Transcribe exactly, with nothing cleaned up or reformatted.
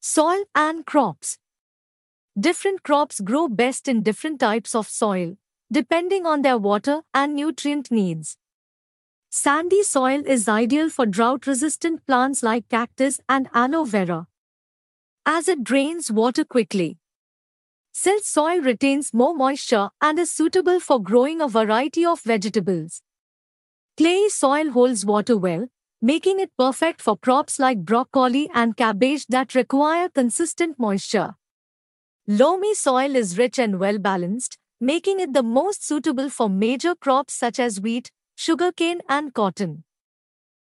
Soil and crops. Different crops grow best in different types of soil, depending on their water and nutrient needs. Sandy soil is ideal for drought-resistant plants like cactus and aloe vera, as it drains water quickly. Silt soil retains more moisture and is suitable for growing a variety of vegetables. Clayey soil holds water well, making it perfect for crops like broccoli and cabbage that require consistent moisture. Loamy soil is rich and well-balanced, making it the most suitable for major crops such as wheat, sugarcane and cotton.